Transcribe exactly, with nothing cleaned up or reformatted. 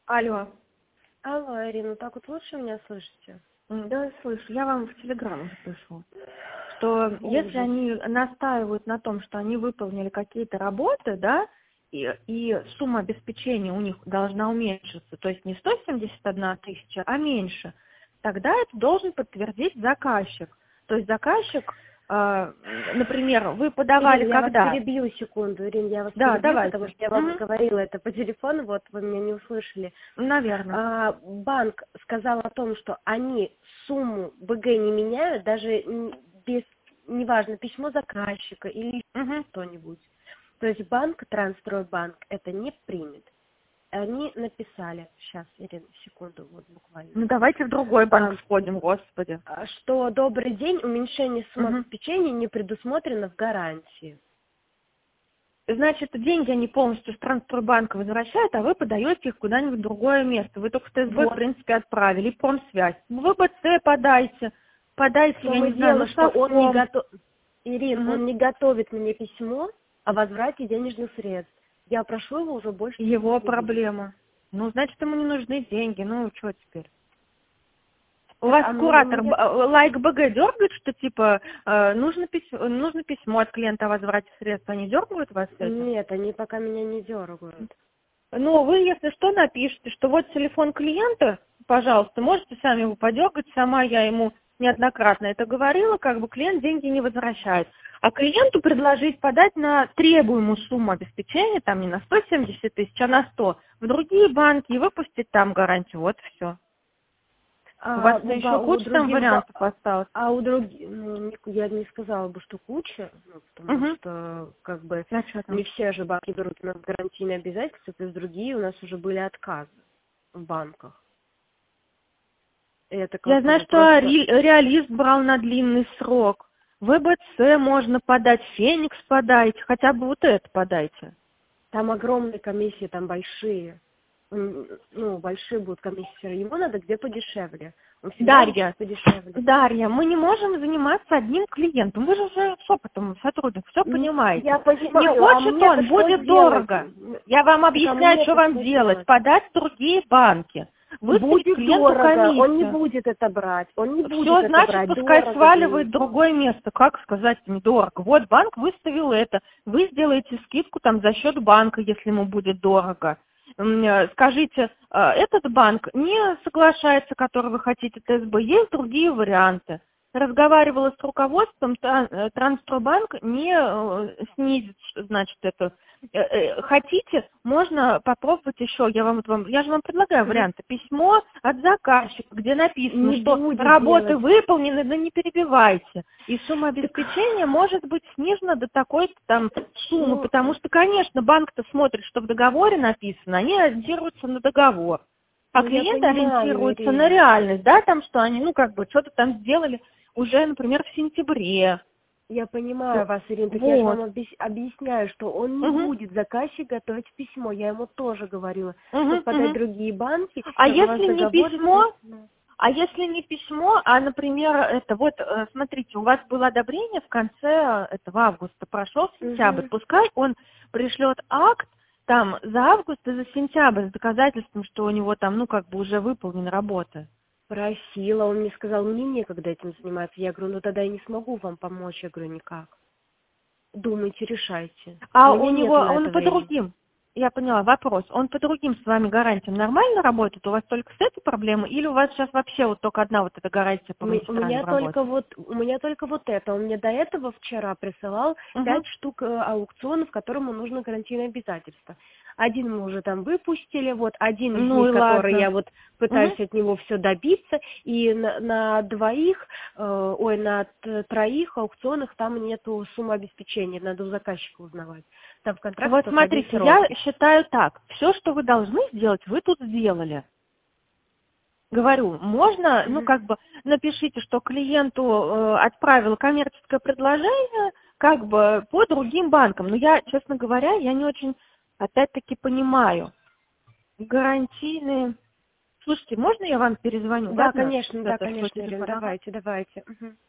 Алло. Алло, Ирина, так вот лучше меня слышите? Да, слышу. Я вам в Телеграм уже пишу, что Ужас. если они настаивают на том, что они выполнили какие-то работы, да, и, и сумма обеспечения у них должна уменьшиться, то есть не сто семьдесят одна тысяча, а меньше, тогда это должен подтвердить заказчик. То есть заказчик, э, например, вы подавали Ирина, когда? я вас перебью секунду, Ирина, я вас Да, перебью, давайте. потому что я вам Угу. говорила это по телефону, вот вы меня не услышали. Наверное. А, банк сказал о том, что они сумму БГ не меняют, даже без, неважно, письмо заказчика или Угу. что-нибудь. То есть банк, Трансстройбанк, это не примет. Они написали, сейчас, Ирина, секунду, вот буквально. Ну давайте в другой банк А, сходим, господи. что добрый день, уменьшение суммы Угу. обеспечения не предусмотрено в гарантии. Значит, деньги они полностью с Трансстройбанка возвращают, а вы подаете их куда-нибудь в другое место. Вы только в ТСБ, Вот. в принципе, отправили, и промсвязь. В ВБЦ подайте, подайте, В том я и не знаю, дело, на что он не совком. готов... Ирин, Угу. он не готовит мне письмо о возврате денежных средств. Я прошу его уже больше... Его проблема. Ну, значит, ему не нужны деньги. Ну, что теперь? У вас А мне- куратор мне- б- лайк БГ дергает, что типа э, нужно, письмо, нужно письмо от клиента о возврате средств, они дергают вас с этим? Нет, они пока меня не дергают. Ну, вы, если что, напишите, что вот телефон клиента, пожалуйста, можете сами его подергать, сама я ему неоднократно это говорила, как бы клиент деньги не возвращает. А клиенту предложить подать на требуемую сумму обеспечения, там не на сто семьдесят тысяч, а на сто, в другие банки и выпустить там гарантию, вот все. А, У вас у, еще ба- у куча там других ба- вариантов осталось. А у других, ну, не- я не сказала бы, что куча, ну, потому Угу. что, как бы, А что там? не все же банки берут у нас гарантийные обязательства, то есть другие у нас уже были отказы в банках. И это Я как знаю, бы что просто... Ри- реалист брал на длинный срок. ВБЦ можно подать, Феникс подайте, хотя бы вот это подайте. Там огромные комиссии, там большие. М, Ну, большие будут комиссии. Ему надо где подешевле. Он всегда Дарья, ищет подешевле. Дарья, мы не можем заниматься одним клиентом. Вы же уже с опытом сотрудник, все М, понимаете. Я Не понимаю, а хочет мне-то он, что будет делать? дорого. Я вам Так а объясняю, что мне-то вам что делать. делать? Подать в другие банки. Выставить Будет клиенту дорого, он не комиссию. будет это брать, он не будет Все, это значит, брать, пускай дорого сваливает в будет. другое место. Как сказать недорого? Вот банк выставил это. Вы сделаете скидку там за счет банка, если ему будет дорого. М, э, Скажите, э, этот банк не соглашается, который вы хотите, ТСБ, есть другие варианты. Разговаривала с руководством, Тра- э, Трансстройбанк не э, снизит, значит, это. Э, э, Хотите, можно попробовать еще, я вам, вот вам, я же вам предлагаю Мгм. варианты. Письмо от заказчика, где написано, Не что будет работы делать. выполнены, да не перебивайте. И сумма обеспечения может быть снижена до такой-то там суммы, Ну, потому что, конечно, банк-то смотрит, что в договоре написано, они ориентируются на договор. А ну я клиенты понимаю, ориентируются на Ирина. реальность, да, там, что они, ну, как бы, что-то там сделали уже, например, в сентябре. Я понимаю вас, Ирина, так я же Вот. вам объяс- объясняю, что он не Угу. будет заказчик готовить письмо. Я ему тоже говорила, чтобы Угу, подать угу. другие банки, А как бы у вас если не договор письмо, расписан. а если не письмо, а, например, это вот, э, смотрите, у вас было одобрение в конце э, этого августа, прошел сентябрь, Мгм. пускай он пришлет акт там за август и за сентябрь с доказательством, что у него там, ну, как бы уже выполнена работа. Просила, он мне сказал, мне некогда этим заниматься. Я говорю, ну тогда я не смогу вам помочь. Я говорю, никак. Думайте, решайте. А У у меня него, нету на он это по времени. другим, я поняла, вопрос, он по другим с вами гарантиям нормально работает? У вас только с этой проблемой? Или у вас сейчас вообще вот только одна вот эта гарантия по У ме- у магистральным меня только работам? вот, у меня только вот это. Он мне до этого вчера присылал Угу. пять штук э, аукционов, которому нужно гарантийное обязательство. Один мы уже там выпустили, вот один из Ну них, и который ладно. я вот Угу. пытаюсь от него все добиться, и на, на двоих, э, ой, на т- троих аукционах там нету суммы обеспечения, надо у заказчика узнавать. Там в контракте Вот только один смотрите, срок. я считаю так, все, что вы должны сделать, вы тут сделали. Говорю, можно, ну Мгм. как бы напишите, что клиенту э, отправил коммерческое предложение, как бы по другим банкам. Но я, честно говоря, я не очень, опять-таки, понимаю. Гарантийные. Слушайте, можно я вам перезвоню? Да, Ладно? конечно, да, Это свой конечно, Ирина, телефон. Ага. давайте, давайте. Мгм.